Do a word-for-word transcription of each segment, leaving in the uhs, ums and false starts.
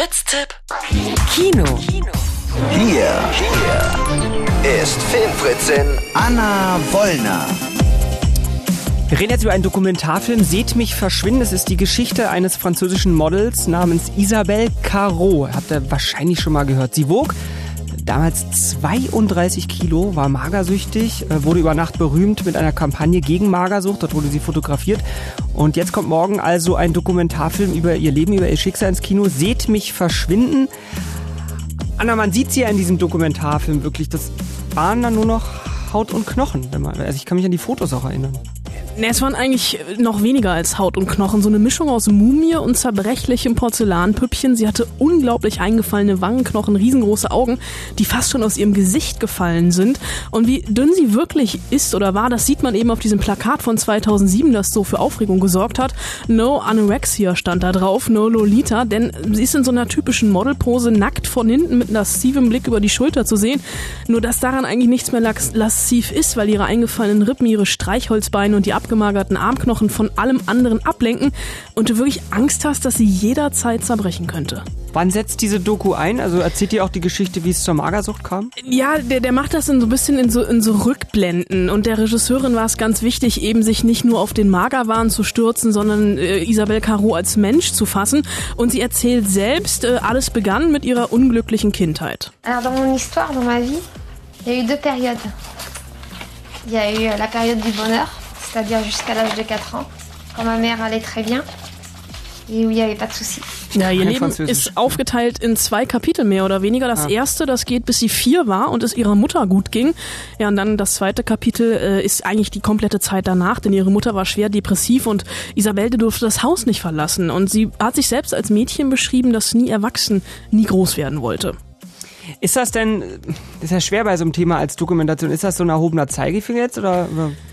Kids-Tipp. Kino. Kino. Hier, hier ist Filmfritzin Anna Wollner. Wir reden jetzt über einen Dokumentarfilm, Seht mich verschwinden. Es ist die Geschichte eines französischen Models namens Isabelle Carrot. Habt ihr wahrscheinlich schon mal gehört. Sie wog damals zweiunddreißig Kilo, war magersüchtig, wurde über Nacht berühmt mit einer Kampagne gegen Magersucht. Dort wurde sie fotografiert. Und jetzt kommt morgen also ein Dokumentarfilm über ihr Leben, über ihr Schicksal ins Kino. Seht mich verschwinden. Anna, man sieht sie ja in diesem Dokumentarfilm wirklich. Das waren dann nur noch Haut und Knochen. Wenn man, also ich kann mich an die Fotos auch erinnern. Ne, es waren eigentlich noch weniger als Haut und Knochen. So eine Mischung aus Mumie und zerbrechlichem Porzellanpüppchen. Sie hatte unglaublich eingefallene Wangenknochen, riesengroße Augen, die fast schon aus ihrem Gesicht gefallen sind. Und wie dünn sie wirklich ist oder war, das sieht man eben auf diesem Plakat von zweitausendsieben, das so für Aufregung gesorgt hat. No Anorexia stand da drauf, no Lolita, denn sie ist in so einer typischen Modelpose nackt von hinten mit lascivem Blick über die Schulter zu sehen. Nur dass daran eigentlich nichts mehr lasciv ist, weil ihre eingefallenen Rippen, ihre Streichholzbeine und die abgemagerten Armknochen von allem anderen ablenken und du wirklich Angst hast, dass sie jederzeit zerbrechen könnte. Wann setzt diese Doku ein? Also erzählt ihr auch die Geschichte, wie es zur Magersucht kam? Ja, der, der macht das in so ein bisschen in so, in so Rückblenden und der Regisseurin war es ganz wichtig, eben sich nicht nur auf den Magerwahn zu stürzen, sondern äh, Isabelle Carrot als Mensch zu fassen und sie erzählt selbst, äh, alles begann mit ihrer unglücklichen Kindheit. Alors dans mon histoire, dans ma vie, il y a eu deux périodes. Il y a eu la période du bonheur, c'est-à-dire jusqu'à l'âge de quatre ans, quand ma mère allait très bien et où il n'y avait pas de soucis. Ja, ihr Leben ist aufgeteilt in zwei Kapitel mehr oder weniger. Das ah. erste, das geht bis sie vier war und es ihrer Mutter gut ging. Ja, und dann das zweite Kapitel äh, ist eigentlich die komplette Zeit danach, denn ihre Mutter war schwer depressiv und Isabelle durfte das Haus nicht verlassen. Und sie hat sich selbst als Mädchen beschrieben, das nie erwachsen, nie groß werden wollte. Ist das denn, das ist ja schwer bei so einem Thema als Dokumentation, ist das so ein erhobener Zeigefinger jetzt oder...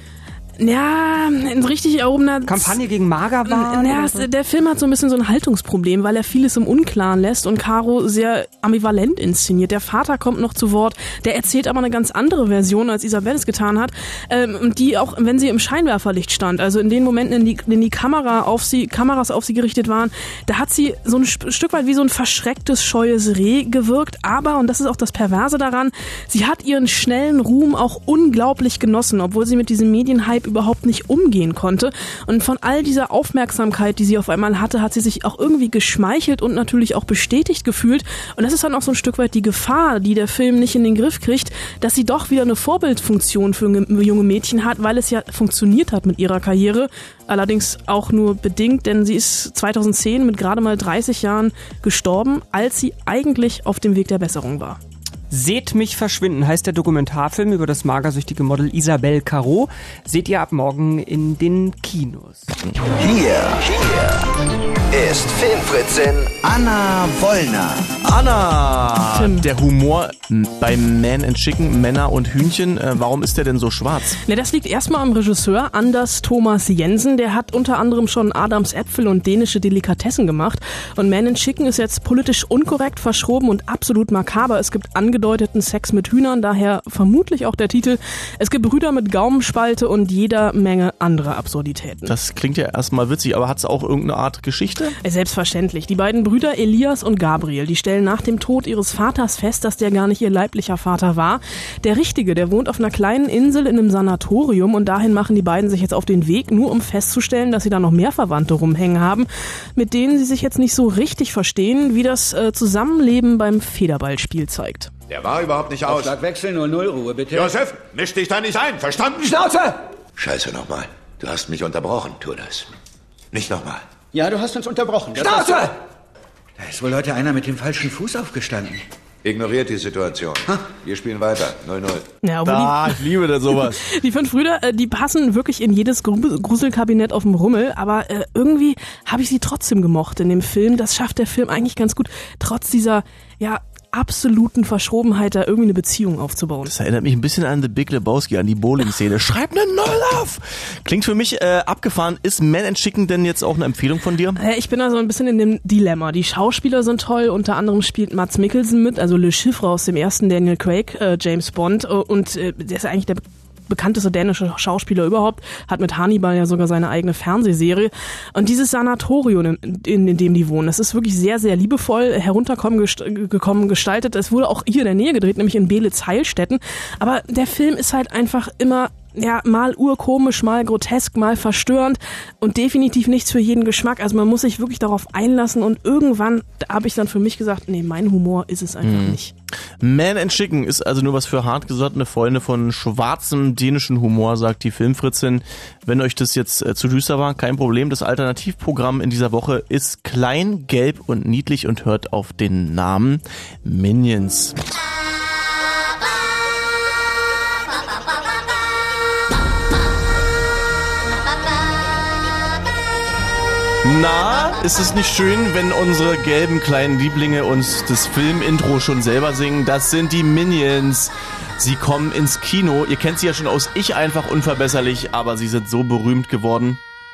Ja, ein richtig erhobener... Kampagne gegen Magerwahn? Ja, so? Der Film hat so ein bisschen so ein Haltungsproblem, weil er vieles im Unklaren lässt und Caro sehr ambivalent inszeniert. Der Vater kommt noch zu Wort, der erzählt aber eine ganz andere Version, als Isabelle es getan hat, ähm, die auch, wenn sie im Scheinwerferlicht stand, also in den Momenten, in die, in die Kamera auf sie, Kameras auf sie gerichtet waren, da hat sie so ein Stück weit wie so ein verschrecktes, scheues Reh gewirkt, aber, und das ist auch das Perverse daran, sie hat ihren schnellen Ruhm auch unglaublich genossen, obwohl sie mit diesem Medienhype überhaupt nicht umgehen konnte. Und von all dieser Aufmerksamkeit, die sie auf einmal hatte, hat sie sich auch irgendwie geschmeichelt und natürlich auch bestätigt gefühlt. Und das ist dann auch so ein Stück weit die Gefahr, die der Film nicht in den Griff kriegt, dass sie doch wieder eine Vorbildfunktion für junge Mädchen hat, weil es ja funktioniert hat mit ihrer Karriere. Allerdings auch nur bedingt, denn sie ist zweitausendzehn mit gerade mal dreißig Jahren gestorben, als sie eigentlich auf dem Weg der Besserung war. Seht mich verschwinden heißt der Dokumentarfilm über das magersüchtige Model Isabelle Carrot. Seht ihr ab morgen in den Kinos. Hier, hier ist Filmfritzin Anna Wollner. Anna! Tim. Der Humor bei Man and Chicken, Männer und Hühnchen, äh, warum ist der denn so schwarz? Ne, das liegt erstmal am Regisseur Anders Thomas Jensen. Der hat unter anderem schon Adams Äpfel und dänische Delikatessen gemacht. Und Man and Chicken ist jetzt politisch unkorrekt, verschroben und absolut makaber. Es gibt angedeuteten Sex mit Hühnern, daher vermutlich auch der Titel. Es gibt Brüder mit Gaumenspalte und jeder Menge anderer Absurditäten. Das klingt ja erstmal witzig, aber hat es auch irgendeine Art Geschichte? Selbstverständlich. Die beiden Brüder Elias und Gabriel, die stellen nach dem Tod ihres Vaters fest, dass der gar nicht ihr leiblicher Vater war. Der Richtige, der wohnt auf einer kleinen Insel in einem Sanatorium und dahin machen die beiden sich jetzt auf den Weg, nur um festzustellen, dass sie da noch mehr Verwandte rumhängen haben, mit denen sie sich jetzt nicht so richtig verstehen, wie das äh, Zusammenleben beim Federballspiel zeigt. Der war überhaupt nicht aus. Aufschlagwechsel null null, Ruhe bitte. Josef, misch dich da nicht ein, verstanden? Schnauze! Scheiße nochmal. Du hast mich unterbrochen, tu das. Nicht nochmal. Ja, du hast uns unterbrochen. Das Schnauze! Da ist wohl heute einer mit dem falschen Fuß aufgestanden. Ignoriert die Situation. Wir spielen weiter. null null. Ja, Da, die, ich liebe das sowas. die fünf Brüder, äh, die passen wirklich in jedes Gru- Gruselkabinett auf dem Rummel, aber äh, irgendwie habe ich sie trotzdem gemocht in dem Film. Das schafft der Film eigentlich ganz gut, trotz dieser, ja, absoluten Verschrobenheit, da irgendwie eine Beziehung aufzubauen. Das erinnert mich ein bisschen an The Big Lebowski, an die Bowling-Szene. Schreib eine Null auf! Klingt für mich äh, abgefahren. Ist Man and Chicken denn jetzt auch eine Empfehlung von dir? Äh, ich bin da so ein bisschen in dem Dilemma. Die Schauspieler sind toll, unter anderem spielt Mads Mikkelsen mit, also Le Chiffre aus dem ersten Daniel Craig, äh, James Bond, äh, und äh, der ist eigentlich der bekannteste dänische Schauspieler überhaupt, hat mit Hannibal ja sogar seine eigene Fernsehserie. Und dieses Sanatorium, in, in dem die wohnen, das ist wirklich sehr, sehr liebevoll heruntergekommen gest- gekommen, gestaltet. Es wurde auch hier in der Nähe gedreht, nämlich in Beelitz-Heilstätten. Aber der Film ist halt einfach immer ja, mal urkomisch, mal grotesk, mal verstörend und definitiv nichts für jeden Geschmack. Also man muss sich wirklich darauf einlassen und irgendwann habe ich dann für mich gesagt, nee, mein Humor ist es einfach hm. nicht. Man and Chicken ist also nur was für hartgesottene Freunde von schwarzem dänischen Humor, sagt die Filmfritzin. Wenn euch das jetzt äh, zu düster war, kein Problem. Das Alternativprogramm in dieser Woche ist klein, gelb und niedlich und hört auf den Namen Minions. Na, ist es nicht schön, wenn unsere gelben kleinen Lieblinge uns das Filmintro schon selber singen? Das sind die Minions. Sie kommen ins Kino. Ihr kennt sie ja schon aus Ich einfach unverbesserlich, aber sie sind so berühmt geworden.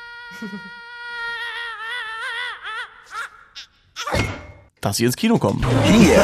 Dass sie ins Kino kommen. Hier,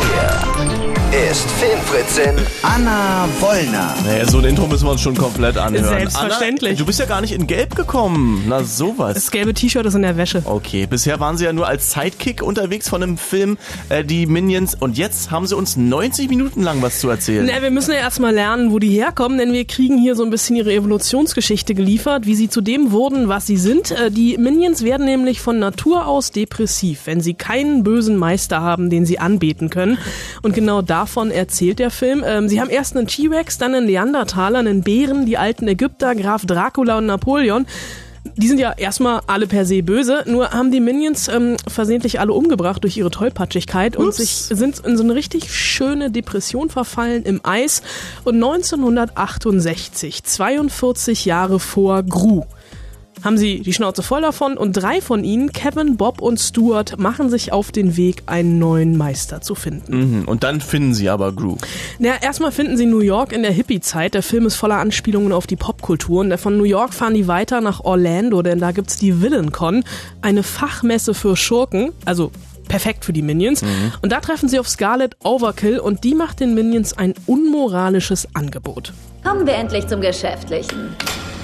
hier ist Filmfritzin Anna Wollner. Naja, so ein Intro müssen wir uns schon komplett anhören. Selbstverständlich. Anna, du bist ja gar nicht in Gelb gekommen. Na, sowas. Das gelbe T-Shirt ist in der Wäsche. Okay, bisher waren sie ja nur als Sidekick unterwegs von einem Film, äh, die Minions. Und jetzt haben sie uns neunzig Minuten lang was zu erzählen. Na, wir müssen ja erstmal lernen, wo die herkommen, denn wir kriegen hier so ein bisschen ihre Evolutionsgeschichte geliefert, wie sie zu dem wurden, was sie sind. Äh, die Minions werden nämlich von Natur aus depressiv, wenn sie keinen bösen Meister haben, den sie anbeten können. Und genau davon erzählt der Film. Ähm, sie haben erst einen T-Rex, dann einen Neandertaler, einen Bären, die alten Ägypter, Graf Dracula und Napoleon. Die sind ja erstmal alle per se böse, nur haben die Minions ähm, versehentlich alle umgebracht durch ihre Tollpatschigkeit und sich, sind in so eine richtig schöne Depression verfallen im Eis. Und neunzehnhundertachtundsechzig, zweiundvierzig Jahre vor Gru, haben sie die Schnauze voll davon und drei von ihnen, Kevin, Bob und Stuart, machen sich auf den Weg, einen neuen Meister zu finden. Mhm, und dann finden sie aber Gru. Na, erstmal finden sie New York in der Hippie-Zeit. Der Film ist voller Anspielungen auf die Popkultur. Und von New York fahren die weiter nach Orlando, denn da gibt's die VillainCon, eine Fachmesse für Schurken, also perfekt für die Minions. Mhm. Und da treffen sie auf Scarlet Overkill und die macht den Minions ein unmoralisches Angebot. Kommen wir endlich zum Geschäftlichen.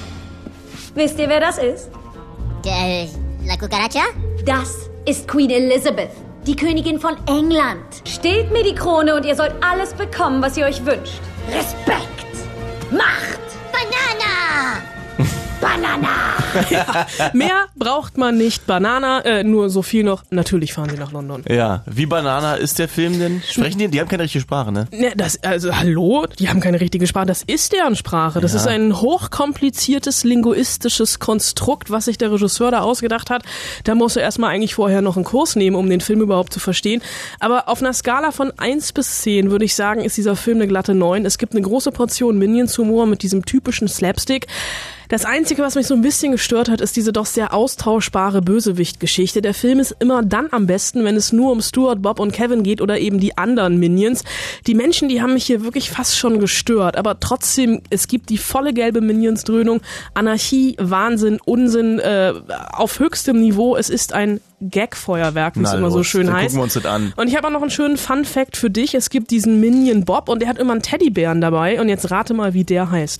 Wisst ihr, wer das ist? Äh, La Cucaracha? Das ist Queen Elizabeth, die Königin von England. Stehlt mir die Krone und ihr sollt alles bekommen, was ihr euch wünscht. Respekt! Macht! Banana! Banana! Ja, mehr braucht man nicht. Banana, äh, nur so viel noch. Natürlich fahren sie nach London. Ja, wie Banana ist der Film denn? Sprechen die? Die haben keine richtige Sprache, ne? Ne, das, also, hallo? Die haben keine richtige Sprache. Das ist deren Sprache. Das ja. ist ein hochkompliziertes linguistisches Konstrukt, was sich der Regisseur da ausgedacht hat. Da musst du erstmal eigentlich vorher noch einen Kurs nehmen, um den Film überhaupt zu verstehen. Aber auf einer Skala von eins bis zehn würde ich sagen, ist dieser Film eine glatte neun. Es gibt eine große Portion Minions-Humor mit diesem typischen Slapstick. Das Einzige, was mich so ein bisschen gestört hat, ist diese doch sehr austauschbare Bösewicht-Geschichte. Der Film ist immer dann am besten, wenn es nur um Stuart, Bob und Kevin geht oder eben die anderen Minions. Die Menschen, die haben mich hier wirklich fast schon gestört. Aber trotzdem, es gibt die volle gelbe Minions-Dröhnung. Anarchie, Wahnsinn, Unsinn äh, auf höchstem Niveau. Es ist ein Gag-Feuerwerk, wie es immer so schön dann heißt. Gucken wir uns das an. Und ich habe auch noch einen schönen Fun-Fact für dich. Es gibt diesen Minion Bob und der hat immer einen Teddybären dabei. Und jetzt rate mal, wie der heißt.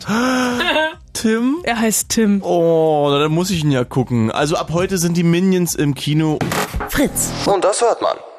Tim? Er heißt Tim. Oh, dann muss ich ihn ja gucken. Also ab heute sind die Minions im Kino. Fritz. Und das hört man.